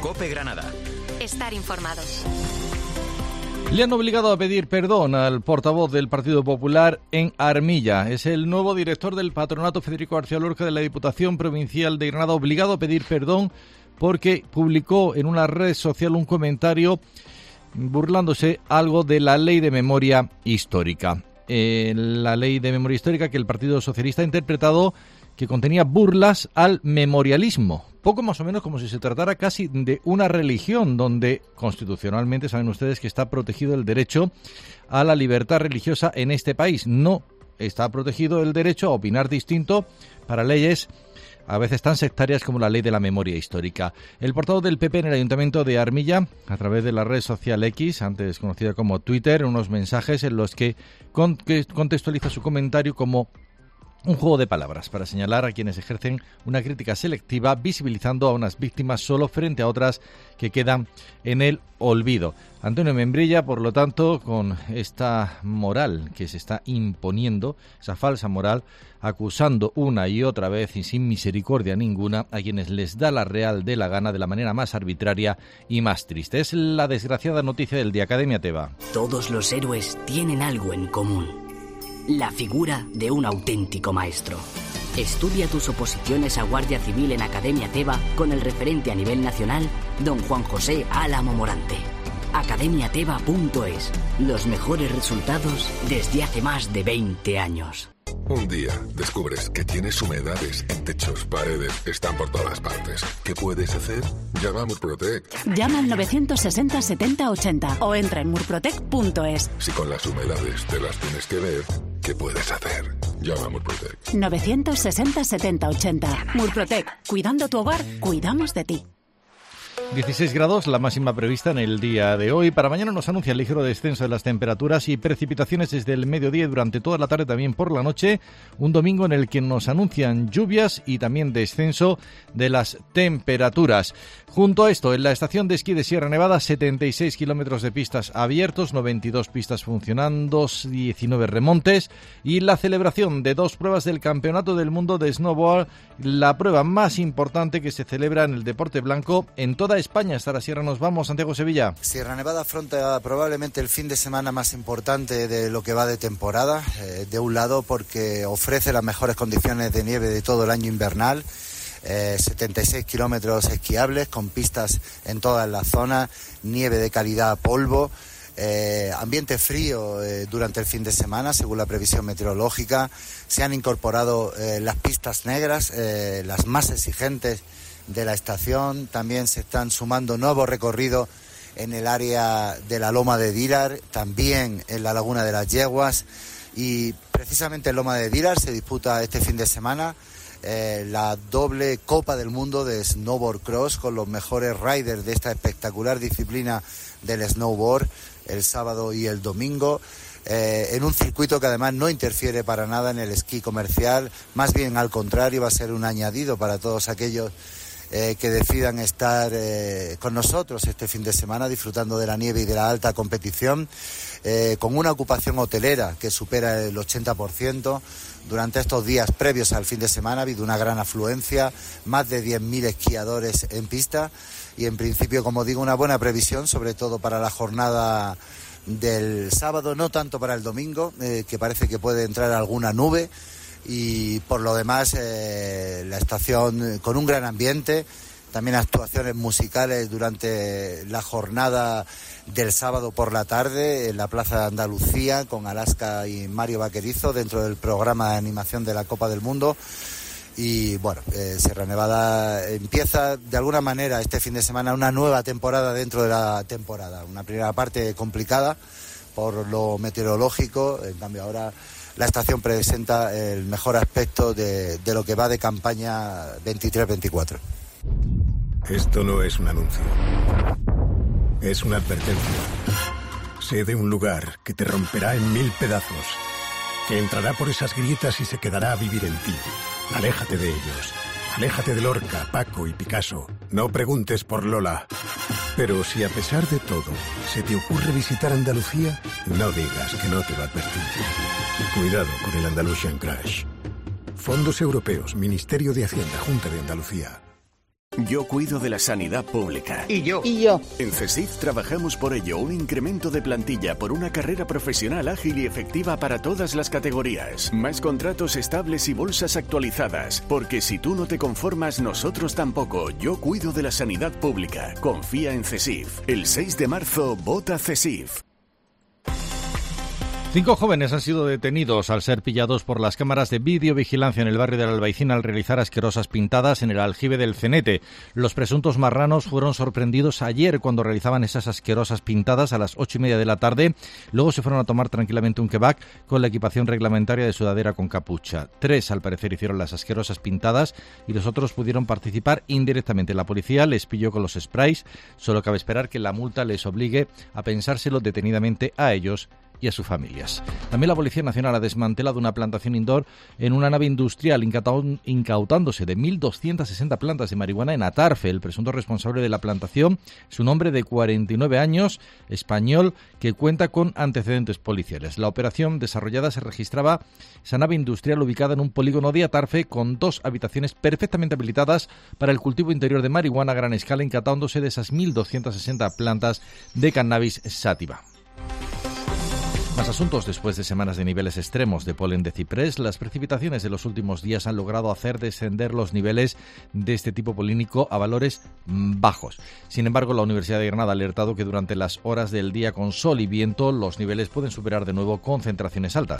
COPE Granada. Estar informados. Le han obligado a pedir perdón al portavoz del Partido Popular en Armilla. Es el nuevo director del patronato, Federico García Lorca, de la Diputación Provincial de Granada, obligado a pedir perdón porque publicó en una red social un comentario burlándose algo de la Ley de Memoria Histórica. La Ley de Memoria Histórica que el Partido Socialista ha interpretado que contenía burlas al memorialismo. Poco más o menos como si se tratara casi de una religión, donde constitucionalmente saben ustedes que está protegido el derecho a la libertad religiosa en este país. No está protegido el derecho a opinar distinto para leyes a veces tan sectarias como la Ley de la Memoria Histórica. El portavoz del PP en el Ayuntamiento de Armilla, a través de la red social X, antes conocida como Twitter, unos mensajes en los que contextualiza su comentario como un juego de palabras para señalar a quienes ejercen una crítica selectiva, visibilizando a unas víctimas solo frente a otras que quedan en el olvido. Antonio Membrilla, por lo tanto, con esta moral que se está imponiendo, esa falsa moral, acusando una y otra vez y sin misericordia ninguna a quienes les da la real de la gana de la manera más arbitraria y más triste. Es la desgraciada noticia del día. Academia Teba. Todos los héroes tienen algo en común: la figura de un auténtico maestro. Estudia tus oposiciones a Guardia Civil en Academia Teba con el referente a nivel nacional, don Juan José Álamo Morante. academiateba.es. Los mejores resultados desde hace más de 20 años. Un día descubres que tienes humedades en techos, paredes, están por todas partes. ¿Qué puedes hacer? Llama a Murprotec. Llama al 960 70 80 o entra en murprotec.es. Si con las humedades te las tienes que ver, ¿qué puedes hacer? Llama a Murprotec. 960 70 80. Murprotec. Cuidando tu hogar, cuidamos de ti. 16 grados, la máxima prevista en el día de hoy. Para mañana nos anuncia el ligero descenso de las temperaturas y precipitaciones desde el mediodía y durante toda la tarde, también por la noche. Un domingo en el que nos anuncian lluvias y también descenso de las temperaturas. Junto a esto, en la estación de esquí de Sierra Nevada, 76 kilómetros de pistas abiertos, 92 pistas funcionando, 19 remontes y la celebración de 2 pruebas del Campeonato del Mundo de Snowboard, la prueba más importante que se celebra en el deporte blanco en toda España. Hasta la sierra nos vamos. Santiago Sevilla. Sierra Nevada afronta probablemente el fin de semana más importante de lo que va de temporada. De un lado porque ofrece las mejores condiciones de nieve de todo el año invernal. 76 kilómetros esquiables con pistas en todas las zonas, nieve de calidad polvo, ambiente frío durante el fin de semana según la previsión meteorológica. Se han incorporado las pistas negras, las más exigentes de la estación. También se están sumando nuevos recorridos en el área de la Loma de Dirar, también en la Laguna de las Yeguas, y precisamente en Loma de Dirar se disputa este fin de semana la doble Copa del Mundo de Snowboard Cross con los mejores riders de esta espectacular disciplina del snowboard el sábado y el domingo, en un circuito que además no interfiere para nada en el esquí comercial, más bien al contrario, va a ser un añadido para todos aquellos que decidan estar con nosotros este fin de semana disfrutando de la nieve y de la alta competición, con una ocupación hotelera que supera el 80%. Durante estos días previos al fin de semana ha habido una gran afluencia, más de 10.000 esquiadores en pista y en principio, como digo, una buena previsión, sobre todo para la jornada del sábado, no tanto para el domingo, que parece que puede entrar alguna nube. Y por lo demás la estación con un gran ambiente, también actuaciones musicales durante la jornada del sábado por la tarde en la Plaza de Andalucía con Alaska y Mario Vaquerizo dentro del programa de animación de la Copa del Mundo. Y bueno, Sierra Nevada empieza de alguna manera este fin de semana una nueva temporada dentro de la temporada. Una primera parte complicada por lo meteorológico, en cambio ahora la estación presenta el mejor aspecto de lo que va de campaña 23-24. Esto no es un anuncio. Es una advertencia. Sé de un lugar que te romperá en 1000 pedazos, que entrará por esas grietas y se quedará a vivir en ti. Aléjate de ellos. Aléjate de Lorca, Paco y Picasso. No preguntes por Lola. Pero si a pesar de todo se te ocurre visitar Andalucía, no digas que no te va a advertir. Cuidado con el Andalusian Crash. Fondos Europeos, Ministerio de Hacienda, Junta de Andalucía. Yo cuido de la sanidad pública. Y yo. En CESIF trabajamos por ello un incremento de plantilla por una carrera profesional ágil y efectiva para todas las categorías. Más contratos estables y bolsas actualizadas. Porque si tú no te conformas, nosotros tampoco. Yo cuido de la sanidad pública. Confía en CESIF. El 6 de marzo, vota CESIF. 5 jóvenes han sido detenidos al ser pillados por las cámaras de videovigilancia en el barrio del Albaicín al realizar asquerosas pintadas en el aljibe del Cenete. Los presuntos marranos fueron sorprendidos ayer cuando realizaban esas asquerosas pintadas a las 8:30 de la tarde. Luego se fueron a tomar tranquilamente un kebab con la equipación reglamentaria de sudadera con capucha. 3, al parecer, hicieron las asquerosas pintadas y los otros pudieron participar indirectamente. La policía les pilló con los sprays. Solo cabe esperar que la multa les obligue a pensárselo detenidamente a ellos y a sus familias. También la Policía Nacional ha desmantelado una plantación indoor en una nave industrial, incautándose de 1.260 plantas de marihuana en Atarfe. El presunto responsable de la plantación es un hombre de 49 años, español, que cuenta con antecedentes policiales. La operación desarrollada se registraba esa nave industrial ubicada en un polígono de Atarfe con 2 habitaciones perfectamente habilitadas para el cultivo interior de marihuana a gran escala, incautándose de esas 1.260 plantas de cannabis sativa. Más asuntos. Después de semanas de niveles extremos de polen de ciprés, las precipitaciones de los últimos días han logrado hacer descender los niveles de este tipo polínico a valores bajos. Sin embargo, la Universidad de Granada ha alertado que durante las horas del día con sol y viento los niveles pueden superar de nuevo concentraciones altas.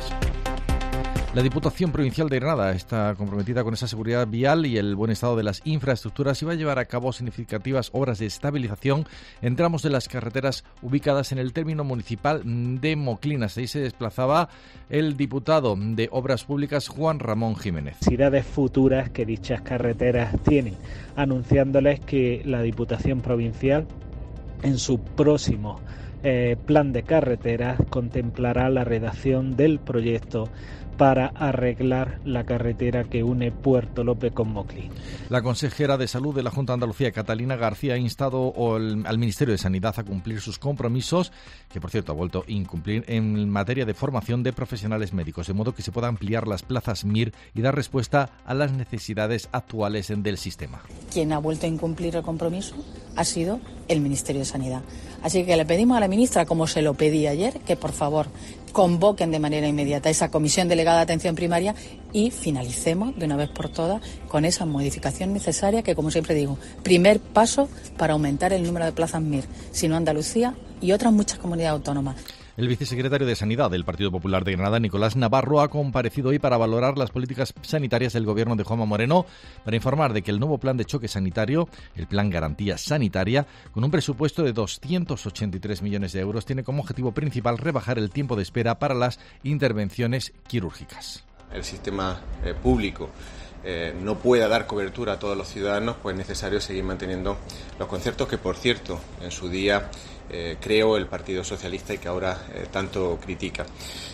La Diputación Provincial de Granada está comprometida con esa seguridad vial y el buen estado de las infraestructuras y va a llevar a cabo significativas obras de estabilización en tramos de las carreteras ubicadas en el término municipal de Moclinas. Ahí se desplazaba el diputado de Obras Públicas, Juan Ramón Jiménez. Necesidades futuras que dichas carreteras tienen, anunciándoles que la Diputación Provincial en su próximo plan de carreteras contemplará la redacción del proyecto para arreglar la carretera que une Puerto Lope con Moclín. La consejera de Salud de la Junta de Andalucía, Catalina García, ha instado al Ministerio de Sanidad a cumplir sus compromisos, que por cierto ha vuelto a incumplir, en materia de formación de profesionales médicos, de modo que se puedan ampliar las plazas MIR y dar respuesta a las necesidades actuales del sistema. Quien ha vuelto a incumplir el compromiso ha sido el Ministerio de Sanidad. Así que le pedimos a la ministra, como se lo pedí ayer, que por favor convoquen de manera inmediata esa comisión delegada de atención primaria y finalicemos de una vez por todas con esa modificación necesaria que, como siempre digo, primer paso para aumentar el número de plazas MIR, sino Andalucía y otras muchas comunidades autónomas. El vicesecretario de Sanidad del Partido Popular de Granada, Nicolás Navarro, ha comparecido hoy para valorar las políticas sanitarias del gobierno de Juanma Moreno, para informar de que el nuevo plan de choque sanitario, el Plan Garantía Sanitaria, con un presupuesto de 283 millones de euros, tiene como objetivo principal rebajar el tiempo de espera para las intervenciones quirúrgicas. El sistema público no pueda dar cobertura a todos los ciudadanos, pues es necesario seguir manteniendo los conciertos que, por cierto, en su día creó el Partido Socialista y que ahora tanto critica.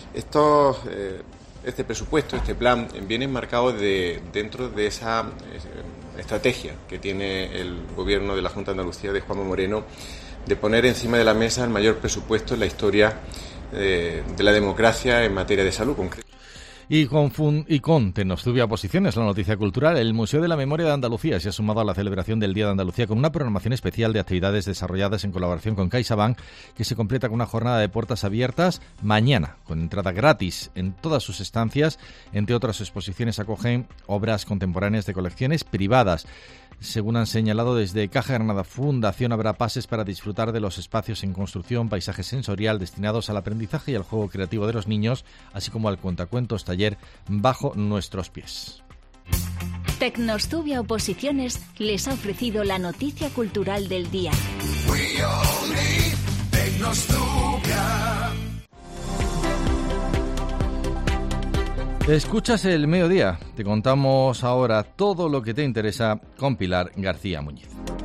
Este presupuesto, este plan, viene enmarcado dentro de esa estrategia que tiene el gobierno de la Junta de Andalucía de Juanma Moreno de poner encima de la mesa el mayor presupuesto en la historia de la democracia en materia de salud concreta. Y con Tecnostuvia Posiciones, la noticia cultural, el Museo de la Memoria de Andalucía se ha sumado a la celebración del Día de Andalucía con una programación especial de actividades desarrolladas en colaboración con CaixaBank, que se completa con una jornada de puertas abiertas mañana, con entrada gratis en todas sus estancias. Entre otras exposiciones acogen obras contemporáneas de colecciones privadas. Según han señalado desde Caja Granada Fundación, habrá pases para disfrutar de los espacios en construcción, paisaje sensorial destinados al aprendizaje y al juego creativo de los niños, así como al cuentacuentos taller Bajo Nuestros Pies. Tecnostuvia Oposiciones les ha ofrecido la noticia cultural del día. Escuchas El Mediodía. Te contamos ahora todo lo que te interesa con Pilar García Muñiz.